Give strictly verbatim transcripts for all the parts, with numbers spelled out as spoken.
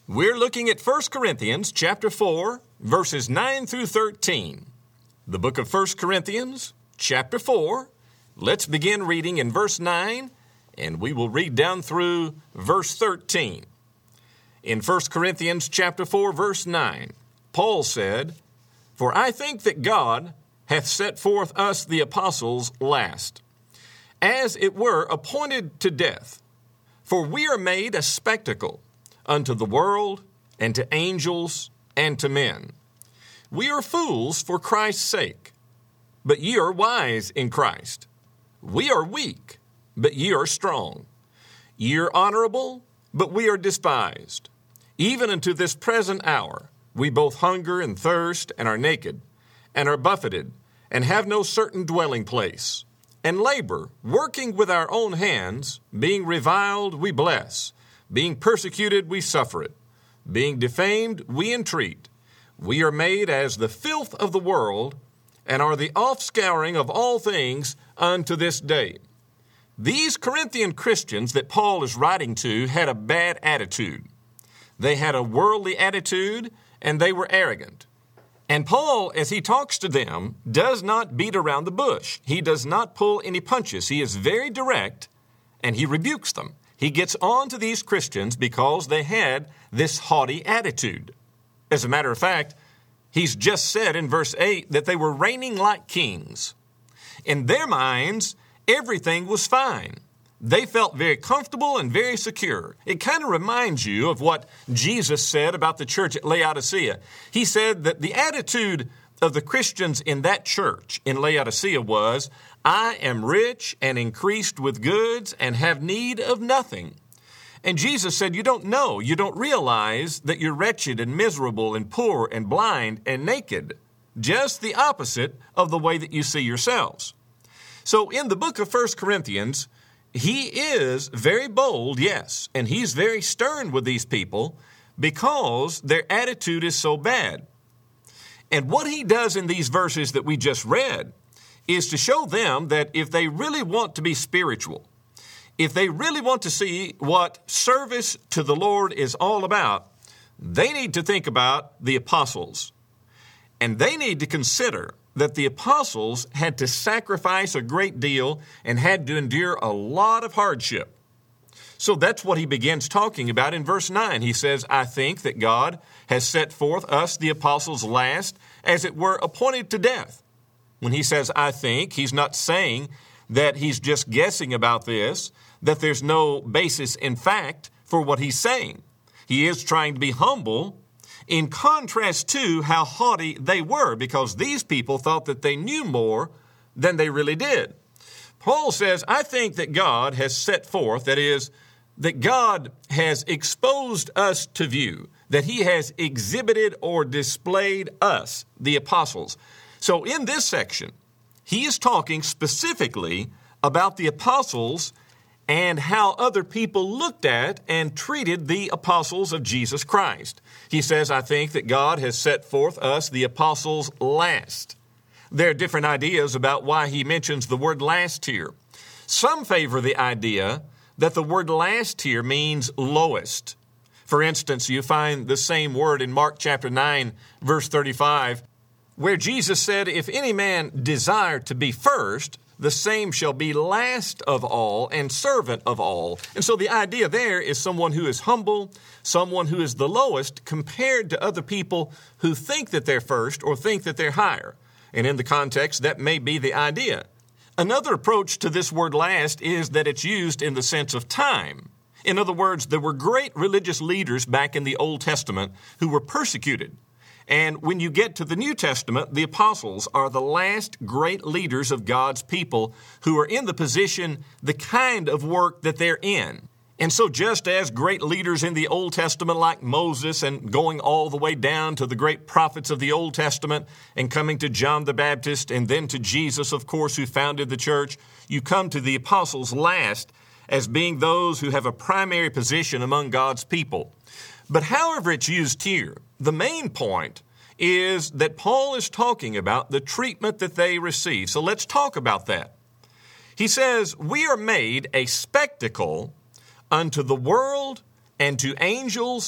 We're looking at First Corinthians chapter four, verses nine through thirteen. The book of First Corinthians chapter four. Let's begin reading in verse nine, and we will read down through verse thirteen. In First Corinthians chapter four, verse nine, Paul said, "For I think that God hath set forth us the apostles last, as it were appointed to death. For we are made a spectacle unto the world, and to angels, and to men. We are fools for Christ's sake, but ye are wise in Christ. We are weak, but ye are strong. Ye are honorable, but we are despised. Even unto this present hour we both hunger and thirst, and are naked, and are buffeted, and have no certain dwelling place, and labor, working with our own hands, being reviled we bless, being persecuted, we suffer it. Being defamed, we entreat. We are made as the filth of the world, and are the offscouring of all things unto this day." These Corinthian Christians that Paul is writing to had a bad attitude. They had a worldly attitude, and they were arrogant. And Paul, as he talks to them, does not beat around the bush. He does not pull any punches. He is very direct, and he rebukes them. He gets on to these Christians because they had this haughty attitude. As a matter of fact, he's just said in verse eight that they were reigning like kings. In their minds, everything was fine. They felt very comfortable and very secure. It kind of reminds you of what Jesus said about the church at Laodicea. He said that the attitude of the Christians in that church in Laodicea was, "I am rich and increased with goods and have need of nothing." And Jesus said, you don't know, you don't realize that you're wretched and miserable and poor and blind and naked. Just the opposite of the way that you see yourselves. So in the book of First Corinthians, he is very bold, yes, and he's very stern with these people because their attitude is so bad. And what he does in these verses that we just read is to show them that if they really want to be spiritual, if they really want to see what service to the Lord is all about, they need to think about the apostles. And they need to consider that the apostles had to sacrifice a great deal and had to endure a lot of hardship. So that's what he begins talking about in verse nine. He says, "I think that God has set forth us, the apostles, last, as it were appointed to death." When he says, "I think," he's not saying that he's just guessing about this, that there's no basis in fact for what he's saying. He is trying to be humble in contrast to how haughty they were, because these people thought that they knew more than they really did. Paul says, "I think that God has set forth," that is, that God has exposed us to view, that he has exhibited or displayed us, the apostles. So in this section, he is talking specifically about the apostles and how other people looked at and treated the apostles of Jesus Christ. He says, "I think that God has set forth us, the apostles, last." There are different ideas about why he mentions the word last here. Some favor the idea that the word last here means lowest. For instance, you find the same word in Mark chapter nine, verse thirty-five, where Jesus said, "If any man desire to be first, the same shall be last of all and servant of all." And so the idea there is someone who is humble, someone who is the lowest compared to other people who think that they're first or think that they're higher. And in the context, that may be the idea. Another approach to this word last is that it's used in the sense of time. In other words, there were great religious leaders back in the Old Testament who were persecuted. And when you get to the New Testament, the apostles are the last great leaders of God's people who are in the position, the kind of work that they're in. And so just as great leaders in the Old Testament like Moses and going all the way down to the great prophets of the Old Testament and coming to John the Baptist and then to Jesus, of course, who founded the church, you come to the apostles last as being those who have a primary position among God's people. But however it's used here, the main point is that Paul is talking about the treatment that they receive. So let's talk about that. He says, "We are made a spectacle unto the world and to angels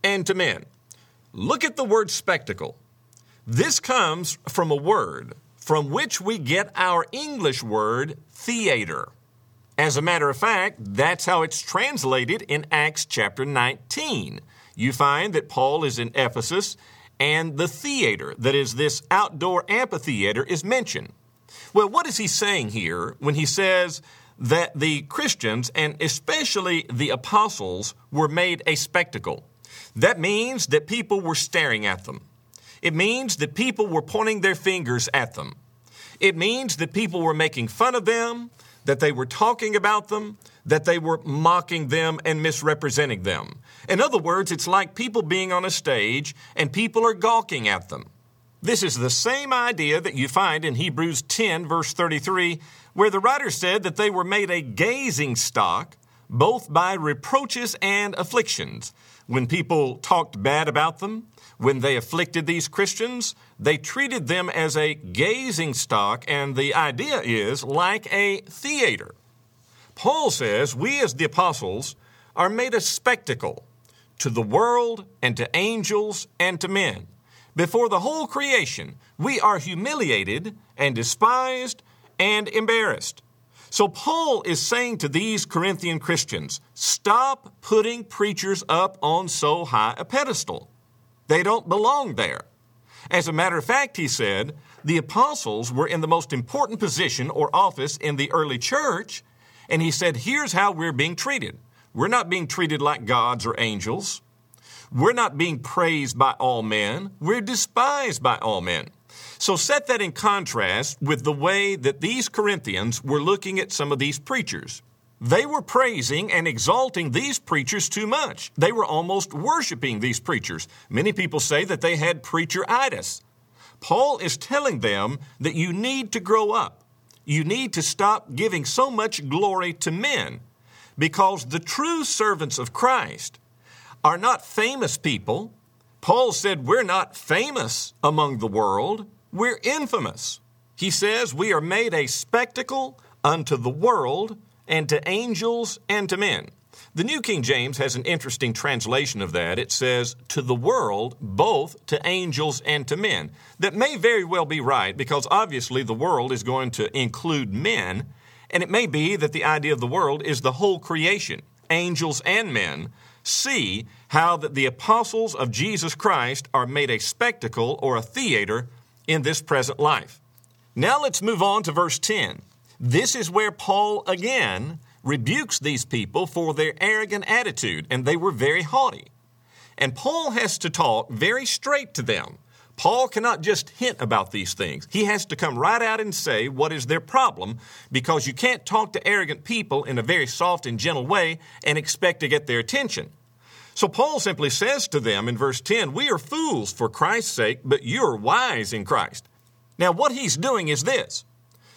and to men. Look at the word spectacle. This comes from a word from which we get our English word theater. As a matter of fact, that's how it's translated in Acts chapter nineteen. You find that Paul is in Ephesus, and the theater, that is this outdoor amphitheater, is mentioned. Well, what is he saying here when he says that the Christians, and especially the apostles, were made a spectacle? That means that people were staring at them. It means that people were pointing their fingers at them. It means that people were making fun of them, that they were talking about them, that they were mocking them and misrepresenting them. In other words, it's like people being on a stage and people are gawking at them. This is the same idea that you find in Hebrews ten, verse thirty-three, where the writer said that they were made a gazing stock, both by reproaches and afflictions. When people talked bad about them, when they afflicted these Christians, they treated them as a gazing stock, and the idea is like a theater. Paul says we as the apostles are made a spectacle to the world and to angels and to men. Before the whole creation, we are humiliated and despised and embarrassed. So Paul is saying to these Corinthian Christians, stop putting preachers up on so high a pedestal. They don't belong there. As a matter of fact, he said, the apostles were in the most important position or office in the early church, and he said, here's how we're being treated. We're not being treated like gods or angels. We're not being praised by all men. We're despised by all men. So set that in contrast with the way that these Corinthians were looking at some of these preachers. They were praising and exalting these preachers too much. They were almost worshiping these preachers. Many people say that they had preacher-itis. Paul is telling them that you need to grow up. You need to stop giving so much glory to men, because the true servants of Christ are not famous people. Paul said we're not famous among the world. We're infamous. He says we are made a spectacle unto the world and to angels and to men. The New King James has an interesting translation of that. It says, to the world, both to angels and to men. That may very well be right, because obviously the world is going to include men, and it may be that the idea of the world is the whole creation, angels and men. See how that the apostles of Jesus Christ are made a spectacle or a theater in this present life. Now let's move on to verse ten. This is where Paul again rebukes these people for their arrogant attitude, and they were very haughty. And Paul has to talk very straight to them. Paul cannot just hint about these things. He has to come right out and say what is their problem, because you can't talk to arrogant people in a very soft and gentle way and expect to get their attention. So Paul simply says to them in verse ten, we are fools for Christ's sake, but you're wise in Christ. Now what he's doing is this.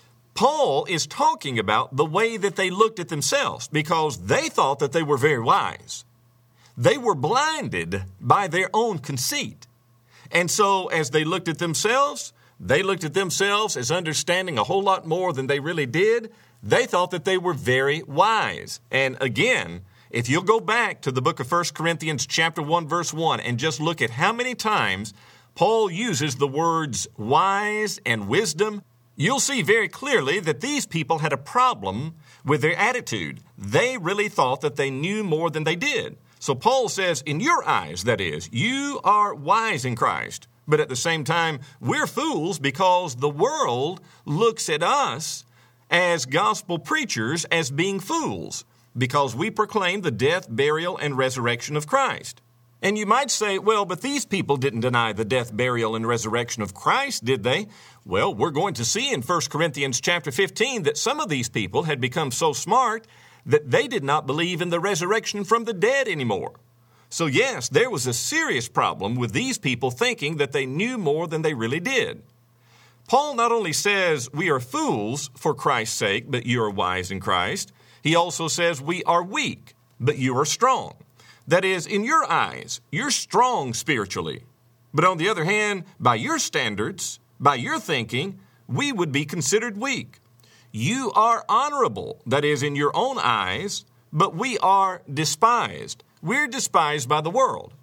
Paul is talking about the way that they looked at themselves, because they thought that they were very wise. They were blinded by their own conceit. And so as they looked at themselves, they looked at themselves as understanding a whole lot more than they really did. They thought that they were very wise. And again, if you'll go back to the book of First Corinthians chapter one, verse one, and just look at how many times Paul uses the words wise and wisdom, you'll see very clearly that these people had a problem with their attitude. They really thought that they knew more than they did. So Paul says, in your eyes, that is, you are wise in Christ. But at the same time, we're fools because the world looks at us as gospel preachers as being fools, because we proclaim the death, burial, and resurrection of Christ. And you might say, well, but these people didn't deny the death, burial, and resurrection of Christ, did they? Well, we're going to see in First Corinthians chapter fifteen that some of these people had become so smart that they did not believe in the resurrection from the dead anymore. So yes, there was a serious problem with these people thinking that they knew more than they really did. Paul not only says we are fools for Christ's sake, but you are wise in Christ. He also says we are weak, but you are strong. That is, in your eyes, you're strong spiritually. But on the other hand, by your standards, by your thinking, we would be considered weak. You are honorable, that is, in your own eyes, but we are despised. We're despised by the world.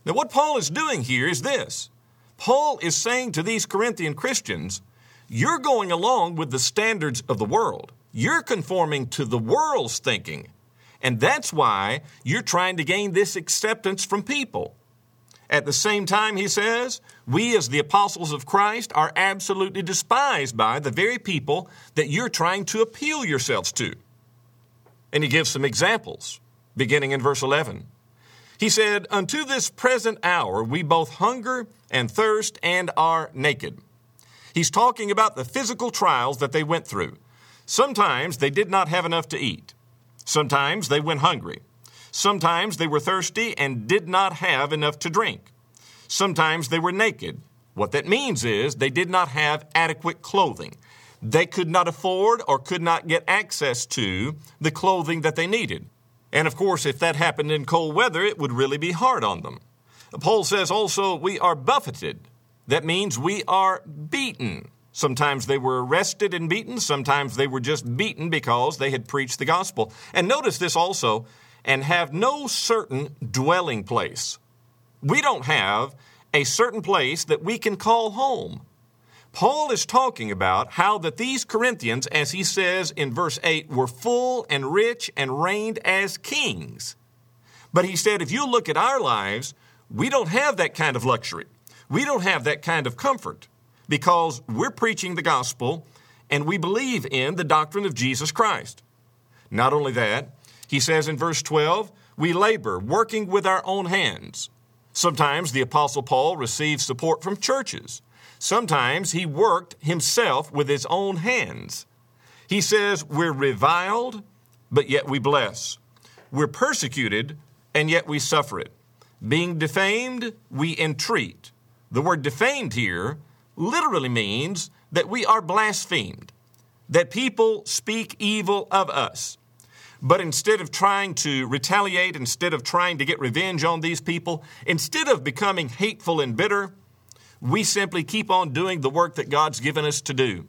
Now, what Paul is doing here is this. Paul is saying to these Corinthian Christians, you're going along with the standards of the world. You're conforming to the world's thinking. And that's why you're trying to gain this acceptance from people. At the same time, he says, we as the apostles of Christ are absolutely despised by the very people that you're trying to appeal yourselves to. And he gives some examples, beginning in verse eleven. He said, unto this present hour we both hunger and thirst and are naked. He's talking about the physical trials that they went through. Sometimes they did not have enough to eat. Sometimes they went hungry. Sometimes they were thirsty and did not have enough to drink. Sometimes they were naked. What that means is they did not have adequate clothing. They could not afford or could not get access to the clothing that they needed. And of course, if that happened in cold weather, it would really be hard on them. Paul says also, we are buffeted. That means we are beaten. Sometimes they were arrested and beaten. Sometimes they were just beaten because they had preached the gospel. And notice this also, and have no certain dwelling place. We don't have a certain place that we can call home. Paul is talking about how that these Corinthians, as he says in verse eight, were full and rich and reigned as kings. But he said, if you look at our lives, we don't have that kind of luxury. We don't have that kind of comfort because we're preaching the gospel and we believe in the doctrine of Jesus Christ. Not only that, he says in verse twelve, we labor, working with our own hands. Sometimes the Apostle Paul received support from churches. Sometimes he worked himself with his own hands. He says we're reviled, but yet we bless. We're persecuted, and yet we suffer it. Being defamed, we entreat. The word defamed here literally means that we are blasphemed, that people speak evil of us. But instead of trying to retaliate, instead of trying to get revenge on these people, instead of becoming hateful and bitter, we simply keep on doing the work that God's given us to do.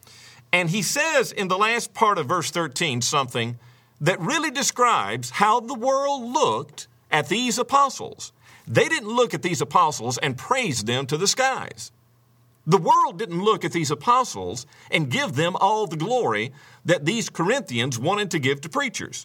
And he says in the last part of verse thirteen something that really describes how the world looked at these apostles. They didn't look at these apostles and praise them to the skies. The world didn't look at these apostles and give them all the glory that these Corinthians wanted to give to preachers.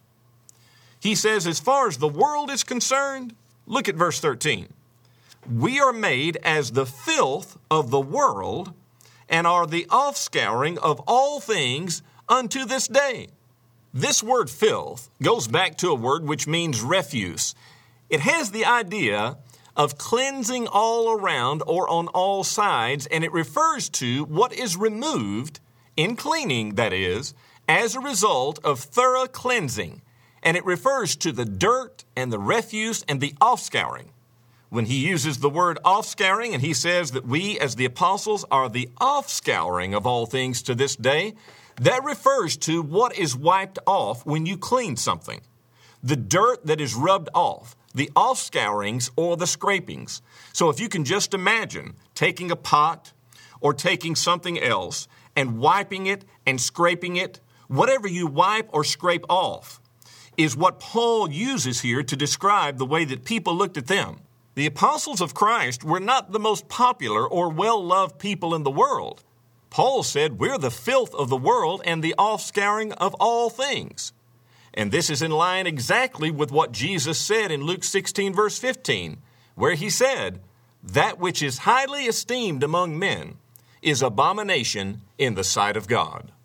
He says, as far as the world is concerned, look at verse thirteen. We are made as the filth of the world and are the offscouring of all things unto this day. This word filth goes back to a word which means refuse. It has the idea of cleansing all around or on all sides, and it refers to what is removed in cleaning, that is, as a result of thorough cleansing. And it refers to the dirt and the refuse and the offscouring. When he uses the word offscouring and he says that we as the apostles are the offscouring of all things to this day, that refers to what is wiped off when you clean something. The dirt that is rubbed off, the offscourings or the scrapings. So if you can just imagine taking a pot or taking something else and wiping it and scraping it, whatever you wipe or scrape off is what Paul uses here to describe the way that people looked at them. The apostles of Christ were not the most popular or well-loved people in the world. Paul said, we're the filth of the world and the offscouring of all things. And this is in line exactly with what Jesus said in Luke sixteen, verse fifteen, where he said, that which is highly esteemed among men is abomination in the sight of God.